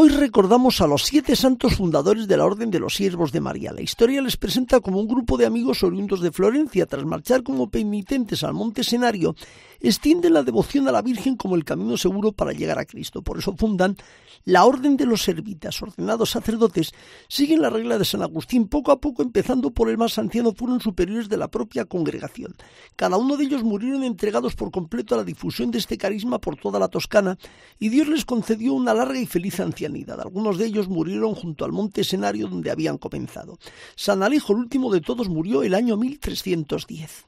Hoy recordamos a los 7 santos fundadores de la Orden de los Siervos de María. La historia les presenta como un grupo de amigos oriundos de Florencia. Tras marchar como penitentes al monte Senario, extienden la devoción a la Virgen como el camino seguro para llegar a Cristo. Por eso fundan la Orden de los Servitas. Ordenados sacerdotes, siguen la regla de San Agustín. Poco a poco, empezando por el más anciano, fueron superiores de la propia congregación. Cada uno de ellos murieron entregados por completo a la difusión de este carisma por toda la Toscana, y Dios les concedió una larga y feliz ancianidad. Algunos de ellos murieron junto al monte Senario donde habían comenzado. San Alejo, el último de todos, murió el año 1310.